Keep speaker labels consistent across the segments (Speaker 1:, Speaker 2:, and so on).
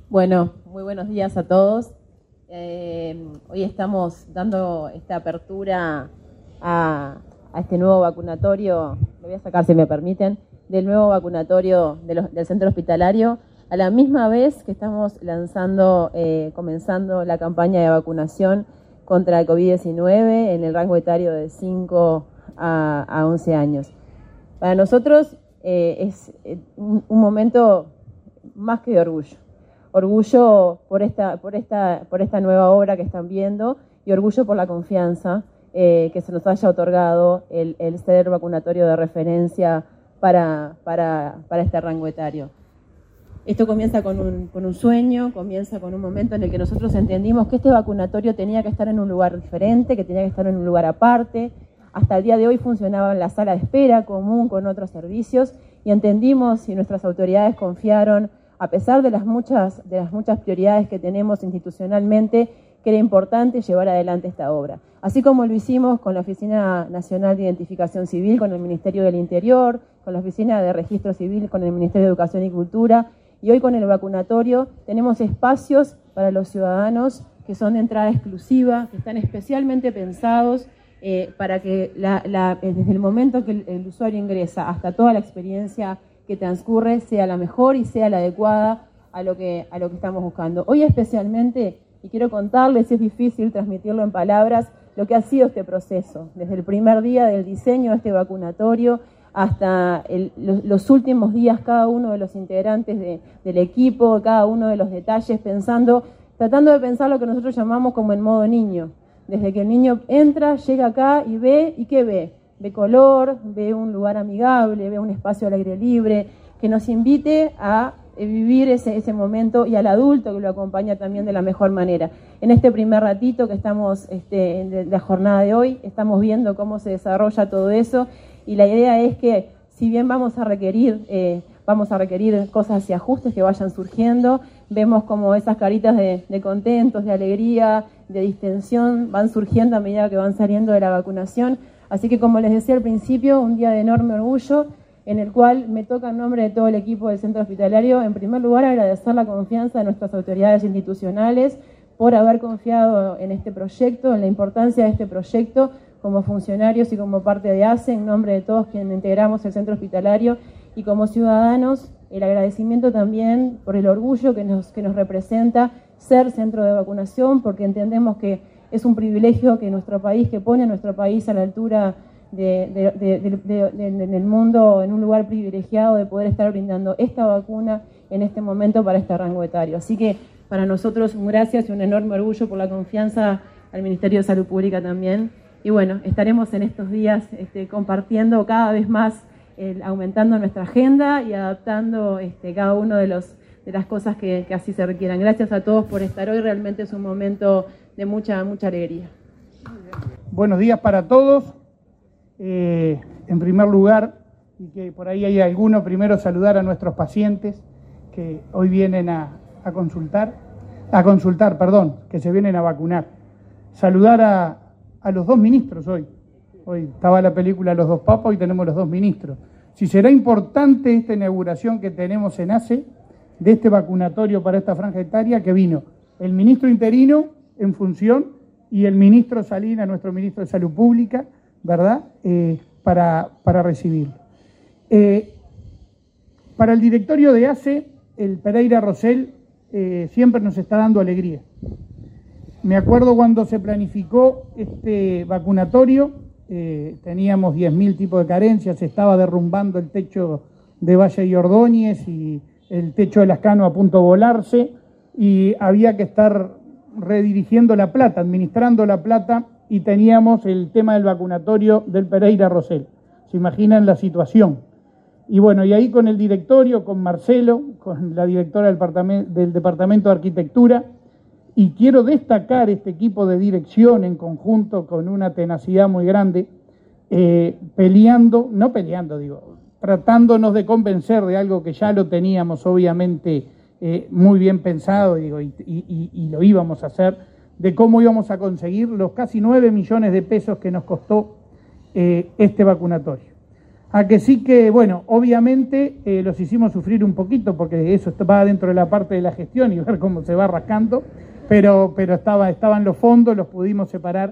Speaker 1: Bueno, muy buenos días a todos. Hoy estamos dando esta apertura a este nuevo vacunatorio, lo voy a sacar si me permiten, del nuevo vacunatorio del centro hospitalario, a la misma vez que estamos comenzando la campaña de vacunación contra el COVID-19 en el rango etario de 5 a 11 años. Para nosotros es un momento más que de orgullo. Orgullo por esta nueva obra que están viendo y orgullo por la confianza que se nos haya otorgado el ser vacunatorio de referencia para este rango etario. Esto comienza con un sueño, comienza con un momento en el que nosotros entendimos que este vacunatorio tenía que estar en un lugar diferente, que tenía que estar en un lugar aparte. Hasta el día de hoy funcionaba en la sala de espera común con otros servicios y entendimos y nuestras autoridades confiaron, a pesar de las muchas prioridades que tenemos institucionalmente, que era importante llevar adelante esta obra. Así como lo hicimos con la Oficina Nacional de Identificación Civil, con el Ministerio del Interior, con la Oficina de Registro Civil, con el Ministerio de Educación y Cultura, y hoy con el vacunatorio tenemos espacios para los ciudadanos que son de entrada exclusiva, que están especialmente pensados para que desde el momento que el usuario ingresa hasta toda la experiencia que transcurre sea la mejor y sea la adecuada a lo que estamos buscando. Hoy especialmente, y quiero contarles, es difícil transmitirlo en palabras, lo que ha sido este proceso, desde el primer día del diseño de este vacunatorio hasta los últimos días, cada uno de los integrantes del equipo, cada uno de los detalles, tratando de pensar lo que nosotros llamamos como en modo niño. Desde que el niño entra, llega acá y ve, ¿y qué ve? Ve color, ve un lugar amigable, ve un espacio al aire libre, que nos invite a vivir ese momento, y al adulto que lo acompaña también de la mejor manera. En este primer ratito que estamos de la jornada de hoy, estamos viendo cómo se desarrolla todo eso, y la idea es que si bien vamos a requerir cosas y ajustes que vayan surgiendo, vemos como esas caritas de contentos, de alegría, de distensión van surgiendo a medida que van saliendo de la vacunación. Así que, como les decía al principio, un día de enorme orgullo en el cual me toca en nombre de todo el equipo del centro hospitalario, en primer lugar, agradecer la confianza de nuestras autoridades institucionales por haber confiado en este proyecto, en la importancia de este proyecto como funcionarios y como parte de ACE, en nombre de todos quienes integramos el centro hospitalario, y como ciudadanos, el agradecimiento también por el orgullo que nos representa ser centro de vacunación, porque entendemos que es un privilegio que nuestro país, que pone a nuestro país a la altura del mundo, en un lugar privilegiado de poder estar brindando esta vacuna en este momento para este rango etario. Así que para nosotros un gracias y un enorme orgullo por la confianza al Ministerio de Salud Pública también. Y bueno, estaremos en estos días compartiendo cada vez más, aumentando nuestra agenda y adaptando cada uno de las cosas que así se requieran. Gracias a todos por estar hoy, realmente es un momento de mucha alegría.
Speaker 2: Buenos días para todos. En primer lugar, y que por ahí hay alguno, primero saludar a nuestros pacientes que hoy vienen a consultar, que se vienen a vacunar. Saludar a los dos ministros hoy. Hoy estaba la película Los dos papas, hoy tenemos los dos ministros. Si será importante esta inauguración que tenemos en ACE, de este vacunatorio para esta franja etaria, que vino el ministro interino en función y el ministro Salinas, nuestro ministro de Salud Pública, ¿verdad?, para recibirlo. Para el directorio de ACE, el Pereira Rosell siempre nos está dando alegría. Me acuerdo cuando se planificó este vacunatorio, teníamos 10.000 tipos de carencias, se estaba derrumbando el techo de Valle y Ordóñez y el techo de Lascano a punto de volarse, y había que estar redirigiendo la plata, administrando la plata, y teníamos el tema del vacunatorio del Pereira Rosell. ¿Se imaginan la situación? Y bueno, y ahí con el directorio, con Marcelo, con la directora del Departamento de Arquitectura, y quiero destacar este equipo de dirección en conjunto con una tenacidad muy grande, tratándonos de convencer de algo que ya lo teníamos obviamente muy bien pensado, y lo íbamos a hacer, de cómo íbamos a conseguir los casi 9 millones de pesos que nos costó este vacunatorio. A que sí que, bueno, obviamente los hicimos sufrir un poquito porque eso va dentro de la parte de la gestión y ver cómo se va rascando, pero estaban los fondos, los pudimos separar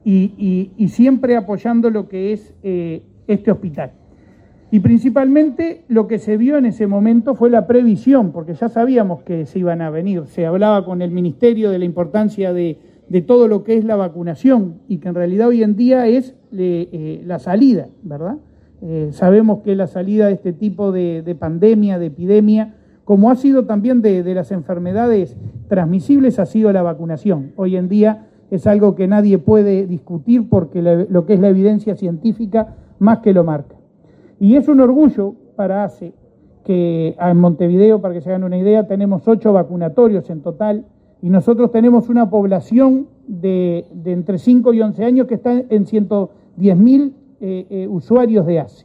Speaker 2: y siempre apoyando lo que es este hospital. Y principalmente lo que se vio en ese momento fue la previsión, porque ya sabíamos que se iban a venir. Se hablaba con el Ministerio de la importancia de todo lo que es la vacunación y que en realidad hoy en día es la salida, ¿verdad? Sabemos que la salida de este tipo de pandemia, de epidemia, como ha sido también de las enfermedades transmisibles, ha sido la vacunación. Hoy en día es algo que nadie puede discutir porque lo que es la evidencia científica más que lo marca. Y es un orgullo para ACE que en Montevideo, para que se hagan una idea, tenemos 8 vacunatorios en total y nosotros tenemos una población de entre 5 y 11 años que está en 110.000 usuarios de ACE.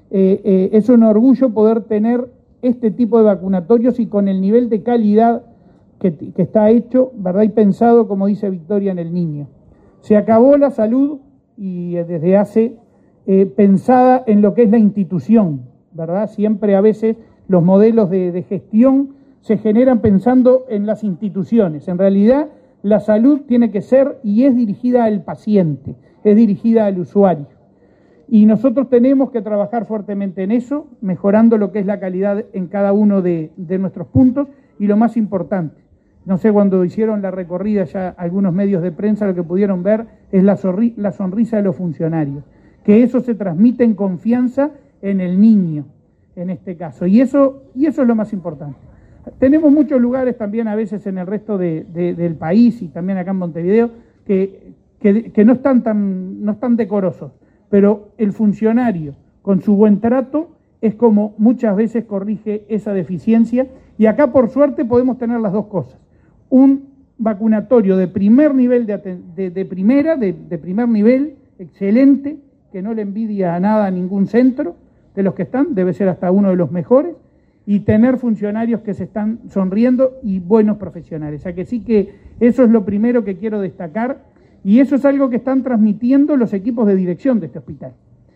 Speaker 2: Es un orgullo poder tener este tipo de vacunatorios y con el nivel de calidad que está hecho, ¿verdad? Y pensado, como dice Victoria, en el niño. Se acabó la salud y desde ACE pensada en lo que es la institución, ¿verdad? Siempre a veces los modelos de gestión se generan pensando en las instituciones. En realidad, la salud tiene que ser y es dirigida al paciente, es dirigida al usuario. Y nosotros tenemos que trabajar fuertemente en eso, mejorando lo que es la calidad en cada uno de nuestros puntos y lo más importante. No sé, cuando hicieron la recorrida ya algunos medios de prensa lo que pudieron ver es la sonrisa de los funcionarios, que eso se transmite en confianza en el niño, en este caso. Y eso es lo más importante. Tenemos muchos lugares también a veces en el resto del país y también acá en Montevideo que no están decorosos, pero el funcionario con su buen trato es como muchas veces corrige esa deficiencia y acá por suerte podemos tener las dos cosas. Un vacunatorio de primer nivel, de primer nivel, excelente, que no le envidia a nada a ningún centro de los que están, debe ser hasta uno de los mejores, y tener funcionarios que se están sonriendo y buenos profesionales. O sea que sí que eso es lo primero que quiero destacar y eso es algo que están transmitiendo los equipos de dirección de este hospital,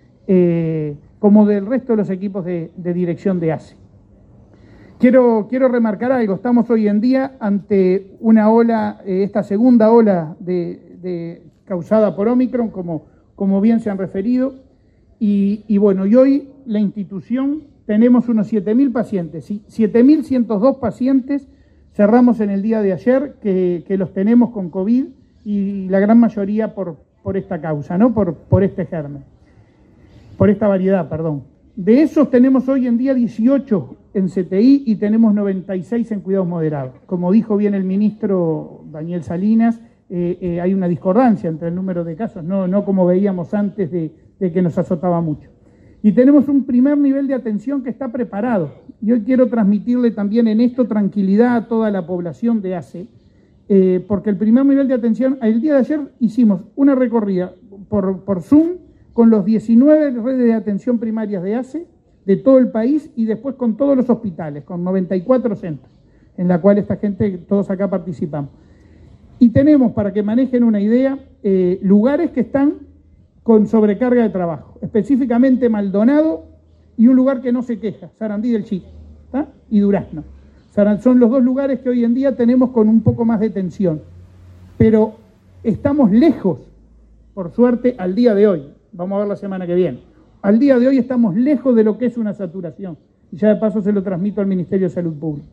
Speaker 2: como del resto de los equipos de dirección de ACE. Quiero remarcar algo, estamos hoy en día ante una ola, esta segunda ola causada por Omicron, como bien se han referido, y bueno, y hoy la institución tenemos unos 7.000 pacientes, 7.102 pacientes cerramos en el día de ayer que los tenemos con COVID y la gran mayoría por esta causa, ¿no? Por este germen, por esta variedad, perdón. De esos tenemos hoy en día 18 en CTI y tenemos 96 en cuidados moderados. Como dijo bien el ministro Daniel Salinas, hay una discordancia entre el número de casos, no como veíamos antes de que nos azotaba mucho. Y tenemos un primer nivel de atención que está preparado. Y hoy quiero transmitirle también en esto tranquilidad a toda la población de ACE, porque el primer nivel de atención, el día de ayer hicimos una recorrida por Zoom con los 19 redes de atención primarias de ACE, de todo el país, y después con todos los hospitales, con 94 centros, en la cual esta gente, todos acá participamos. Y tenemos, para que manejen una idea, lugares que están con sobrecarga de trabajo, específicamente Maldonado y un lugar que no se queja, Sarandí del Chico, ¿tá? Y Durazno. Son los dos lugares que hoy en día tenemos con un poco más de tensión, pero estamos lejos, por suerte, al día de hoy, vamos a ver la semana que viene, al día de hoy estamos lejos de lo que es una saturación, y ya de paso se lo transmito al Ministerio de Salud Pública.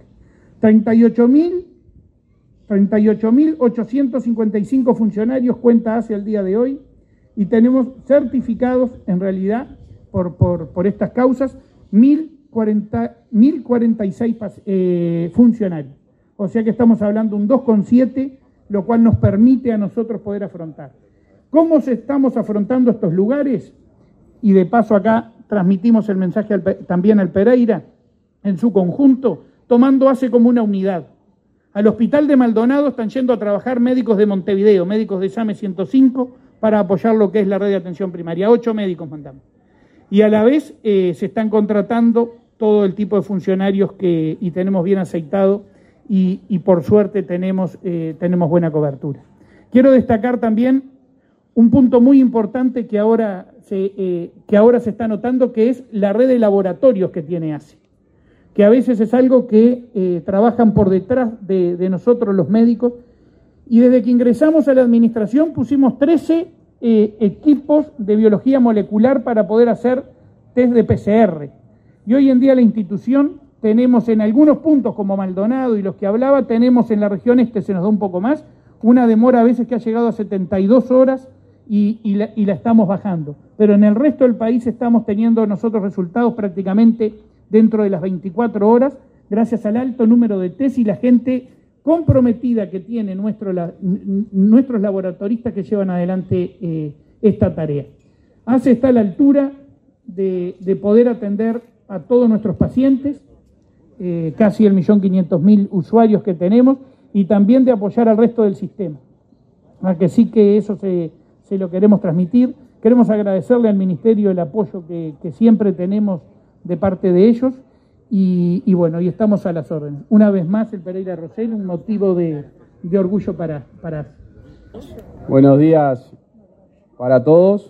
Speaker 2: 38.855 funcionarios cuenta ACE al día de hoy, y tenemos certificados, en realidad, por estas causas, 1.046 funcionarios. O sea que estamos hablando de un 2,7, lo cual nos permite a nosotros poder afrontar. ¿Cómo estamos afrontando estos lugares? Y de paso acá transmitimos el mensaje también al Pereira, en su conjunto, tomando ACE como una unidad. Al hospital de Maldonado están yendo a trabajar médicos de Montevideo, médicos de SAME 105, para apoyar lo que es la red de atención primaria. 8 médicos mandamos. Y a la vez se están contratando todo el tipo de funcionarios y tenemos bien aceitado y por suerte tenemos buena cobertura. Quiero destacar también un punto muy importante que ahora que ahora se está notando, que es la red de laboratorios que tiene ACE, que a veces es algo que trabajan por detrás de nosotros los médicos, y desde que ingresamos a la administración pusimos 13 equipos de biología molecular para poder hacer test de PCR, y hoy en día la institución tenemos en algunos puntos como Maldonado y los que hablaba, tenemos en la región este, se nos da un poco más, una demora a veces que ha llegado a 72 horas y la estamos bajando, pero en el resto del país estamos teniendo nosotros resultados prácticamente dentro de las 24 horas, gracias al alto número de test y la gente comprometida que tiene nuestros laboratoristas que llevan adelante esta tarea. ACE está a la altura de poder atender a todos nuestros pacientes, casi 1.500.000 usuarios que tenemos, y también de apoyar al resto del sistema. Que sí que eso se lo queremos transmitir. Queremos agradecerle al Ministerio el apoyo que siempre tenemos de parte de ellos, y bueno, y estamos a las órdenes. Una vez más, el Pereira Rosell, un motivo de orgullo para.
Speaker 3: Buenos días para todos.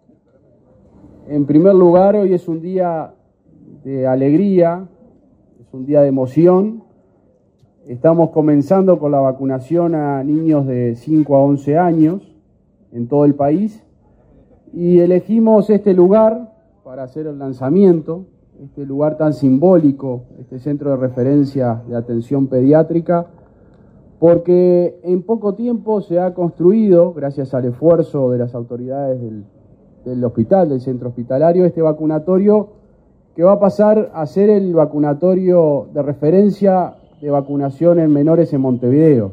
Speaker 3: En primer lugar, hoy es un día de alegría, es un día de emoción. Estamos comenzando con la vacunación a niños de 5 a 11 años en todo el país y elegimos este lugar para hacer el lanzamiento, este lugar tan simbólico, este centro de referencia de atención pediátrica, porque en poco tiempo se ha construido, gracias al esfuerzo de las autoridades del hospital, del centro hospitalario, este vacunatorio que va a pasar a ser el vacunatorio de referencia de vacunación en menores en Montevideo.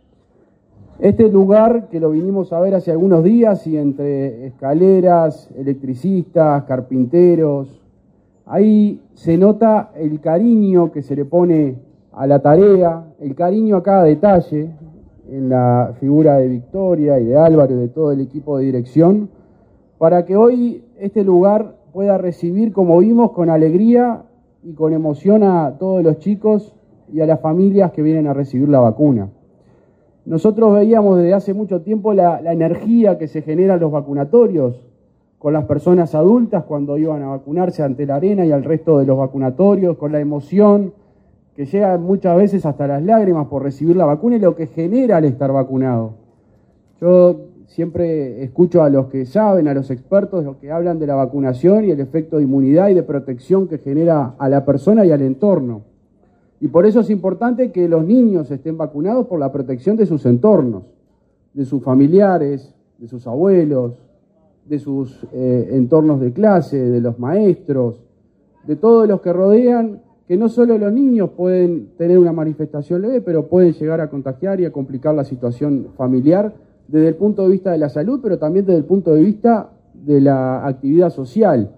Speaker 3: Este lugar que lo vinimos a ver hace algunos días y entre escaleras, electricistas, carpinteros, ahí se nota el cariño que se le pone a la tarea, el cariño a cada detalle en la figura de Victoria y de Álvaro y de todo el equipo de dirección, para que hoy este lugar pueda recibir, como vimos, con alegría y con emoción a todos los chicos y a las familias que vienen a recibir la vacuna. Nosotros veíamos desde hace mucho tiempo la energía que se genera en los vacunatorios con las personas adultas cuando iban a vacunarse ante la arena y al resto de los vacunatorios, con la emoción que llega muchas veces hasta las lágrimas por recibir la vacuna y lo que genera al estar vacunado. Yo siempre escucho a los que saben, a los expertos, los que hablan de la vacunación y el efecto de inmunidad y de protección que genera a la persona y al entorno. Y por eso es importante que los niños estén vacunados por la protección de sus entornos, de sus familiares, de sus abuelos, de sus entornos de clase, de los maestros, de todos los que rodean, que no solo los niños pueden tener una manifestación leve, pero pueden llegar a contagiar y a complicar la situación familiar desde el punto de vista de la salud, pero también desde el punto de vista de la actividad social.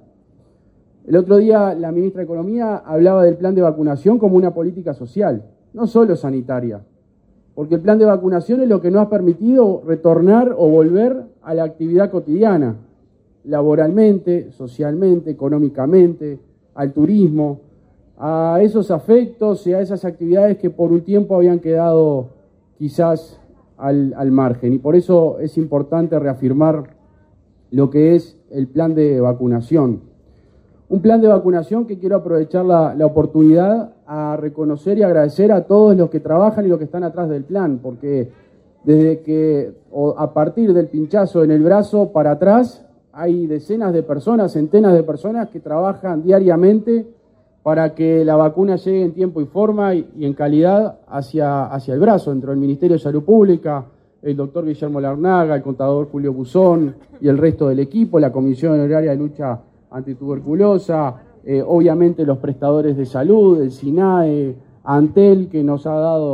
Speaker 3: El otro día la ministra de Economía hablaba del plan de vacunación como una política social, no solo sanitaria, porque el plan de vacunación es lo que nos ha permitido retornar o volver a la actividad cotidiana, laboralmente, socialmente, económicamente, al turismo, a esos afectos y a esas actividades que por un tiempo habían quedado quizás al margen. Y por eso es importante reafirmar lo que es el plan de vacunación. Un plan de vacunación que quiero aprovechar la oportunidad a reconocer y agradecer a todos los que trabajan y los que están atrás del plan, porque desde que a partir del pinchazo en el brazo para atrás hay decenas de personas, centenas de personas que trabajan diariamente para que la vacuna llegue en tiempo y forma y en calidad hacia el brazo, dentro del Ministerio de Salud Pública, el doctor Guillermo Larnaga, el contador Julio Buzón y el resto del equipo, la Comisión Honoraria de Lucha Antituberculosa, obviamente los prestadores de salud, el SINAE, Antel, que nos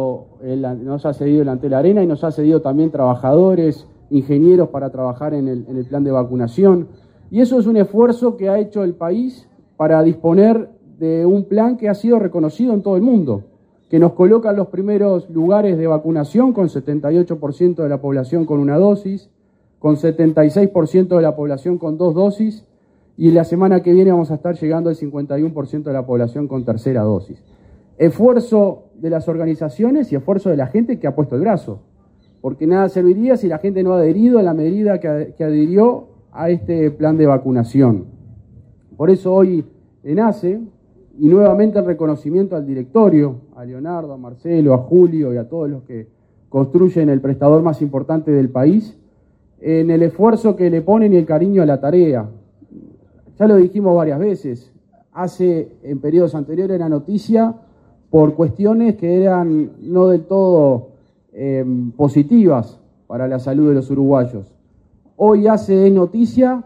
Speaker 3: ha cedido el Antel Arena y nos ha cedido también trabajadores, ingenieros para trabajar en el plan de vacunación. Y eso es un esfuerzo que ha hecho el país para disponer de un plan que ha sido reconocido en todo el mundo, que nos coloca en los primeros lugares de vacunación con 78% de la población con una dosis, con 76% de la población con 2 dosis, y la semana que viene vamos a estar llegando al 51% de la población con tercera dosis. Esfuerzo de las organizaciones y esfuerzo de la gente que ha puesto el brazo, porque nada serviría si la gente no ha adherido a la medida que adhirió a este plan de vacunación. Por eso hoy en ACE, y nuevamente el reconocimiento al directorio, a Leonardo, a Marcelo, a Julio y a todos los que construyen el prestador más importante del país, en el esfuerzo que le ponen y el cariño a la tarea. Ya lo dijimos varias veces, ACE en periodos anteriores era noticia por cuestiones que eran no del todo positivas para la salud de los uruguayos. Hoy ACE es noticia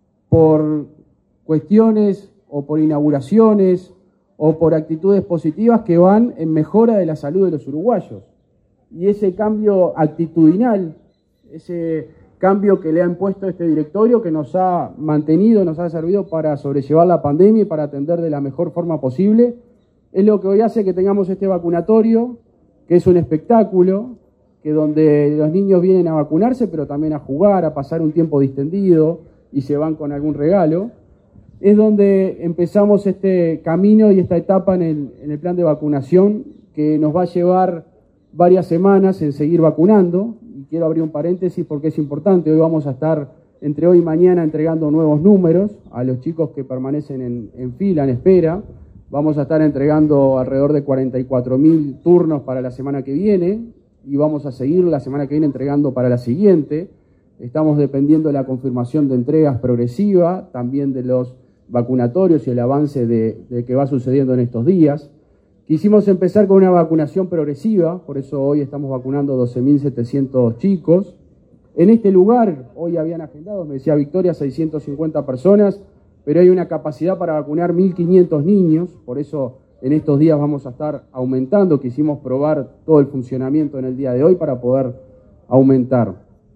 Speaker 3: por cuestiones o por inauguraciones o por actitudes positivas que van en mejora de la salud de los uruguayos. Y ese cambio actitudinal, ese cambio que le ha impuesto este directorio, que nos ha mantenido, nos ha servido para sobrellevar la pandemia y para atender de la mejor forma posible, es lo que hoy hace que tengamos este vacunatorio, que es un espectáculo, que donde los niños vienen a vacunarse, pero también a jugar, a pasar un tiempo distendido y se van con algún regalo. Es donde empezamos este camino y esta etapa en el plan de vacunación, que nos va a llevar varias semanas en seguir vacunando. Y quiero abrir un paréntesis porque es importante. Hoy vamos a estar, entre hoy y mañana, entregando nuevos números a los chicos que permanecen en fila, en espera. Vamos a estar entregando alrededor de 44.000 turnos para la semana que viene y vamos a seguir la semana que viene entregando para la siguiente. Estamos dependiendo de la confirmación de entregas progresiva, también de los vacunatorios y el avance de que va sucediendo en estos días. Quisimos empezar con una vacunación progresiva, por eso hoy estamos vacunando 12.700 chicos. En este lugar, hoy habían agendado, me decía Victoria, 650 personas, pero hay una capacidad para vacunar 1.500 niños, por eso en estos días vamos a estar aumentando. Quisimos probar todo el funcionamiento en el día de hoy para poder aumentar.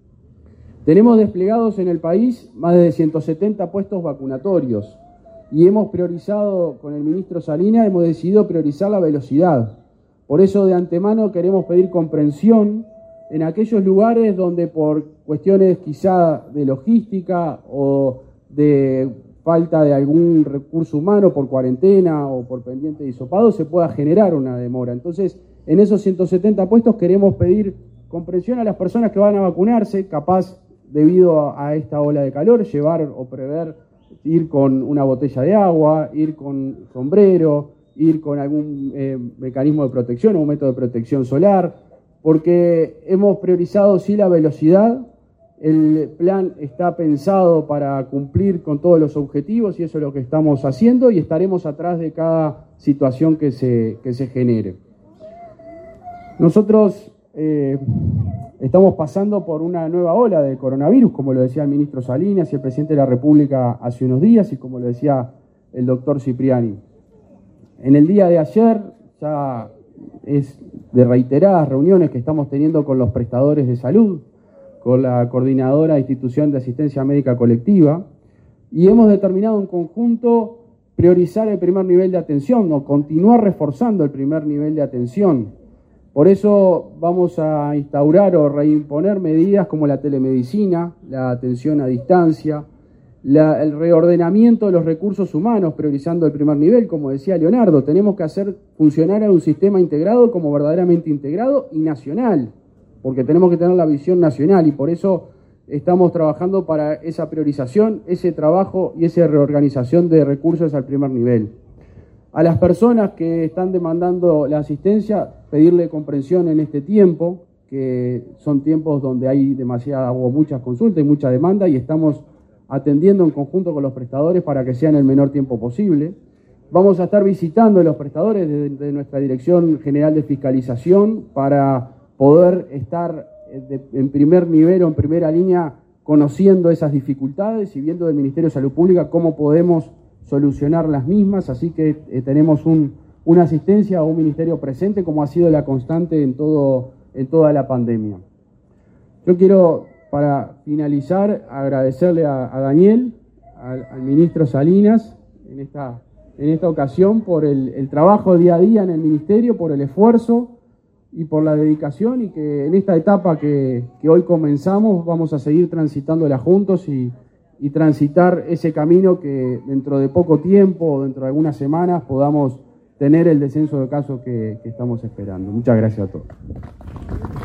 Speaker 3: Tenemos desplegados en el país más de 170 puestos vacunatorios. Y hemos priorizado, con el ministro Salinas, hemos decidido priorizar la velocidad. Por eso de antemano queremos pedir comprensión en aquellos lugares donde por cuestiones quizá de logística o de falta de algún recurso humano, por cuarentena o por pendiente de hisopado, se pueda generar una demora. Entonces, en esos 170 puestos queremos pedir comprensión a las personas que van a vacunarse, capaz debido a esta ola de calor, llevar o prever ir con una botella de agua, ir con sombrero, ir con algún mecanismo de protección o un método de protección solar, porque hemos priorizado sí la velocidad. El plan está pensado para cumplir con todos los objetivos y eso es lo que estamos haciendo y estaremos atrás de cada situación que se genere. Nosotros estamos pasando por una nueva ola de coronavirus, como lo decía el ministro Salinas y el presidente de la República hace unos días y como lo decía el doctor Cipriani. En el día de ayer ya es de reiteradas reuniones que estamos teniendo con los prestadores de salud, con la Coordinadora de Institución de Asistencia Médica Colectiva, y hemos determinado en conjunto priorizar el primer nivel de atención o continuar reforzando el primer nivel de atención. Por eso vamos a instaurar o reimponer medidas como la telemedicina, la atención a distancia, el reordenamiento de los recursos humanos, priorizando el primer nivel, como decía Leonardo. Tenemos que hacer funcionar a un sistema integrado como verdaderamente integrado y nacional, porque tenemos que tener la visión nacional y por eso estamos trabajando para esa priorización, ese trabajo y esa reorganización de recursos al primer nivel. A las personas que están demandando la asistencia, pedirle comprensión en este tiempo, que son tiempos donde hay demasiada o muchas consultas y mucha demanda y estamos atendiendo en conjunto con los prestadores para que sea en el menor tiempo posible. Vamos a estar visitando a los prestadores de nuestra Dirección General de Fiscalización para poder estar en primer nivel o en primera línea conociendo esas dificultades y viendo del Ministerio de Salud Pública cómo podemos solucionar las mismas, así que tenemos una asistencia o un ministerio presente como ha sido la constante en toda la pandemia. Yo quiero, para finalizar, agradecerle a Daniel, al ministro Salinas, en esta ocasión por el trabajo día a día en el ministerio, por el esfuerzo y por la dedicación y que en esta etapa que hoy comenzamos vamos a seguir transitándola juntos y transitar ese camino que dentro de poco tiempo o dentro de algunas semanas podamos tener el descenso de casos que estamos esperando. Muchas gracias a todos.